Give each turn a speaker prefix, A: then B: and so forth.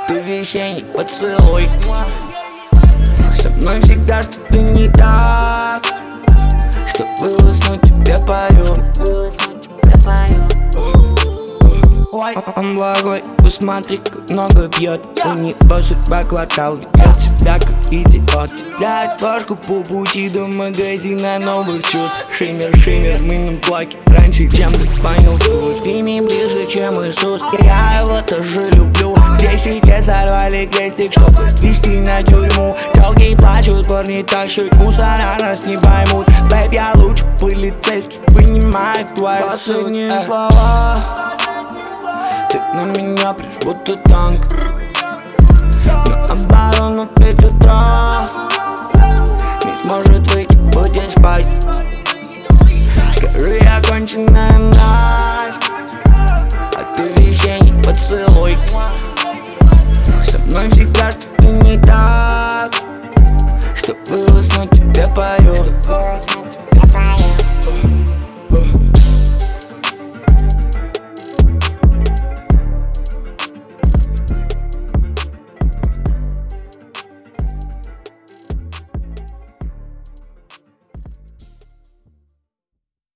A: ты весенний поцелуй. Со мной всегда что-то не так, чтобы уснуть тебе пою. Ой, он благой, посмотри, как много пьет. У него судьба квартал, ведет себя как идиот. Дать башку по пути до магазина новых чувств. Шиммер, шиммер, мы на блоке раньше, чем ты понял вкус. Ты мне ближе, чем Иисус, я его тоже люблю. 10 лет сорвали крестик, чтобы отвезти на тюрьму. Телки плачут, парни тащат, мусора нас не поймут. Бэйб, я лучше полицейских, понимаю твои последние слова. Ты на меня прешь, будто танк. На оборону в 5 утра. Не сможет выйти, будет спать. Скажи, я конченая мразь, а ты весенний поцелуй. Со мной всегда что-то не так, чтобы уснуть тебе пою.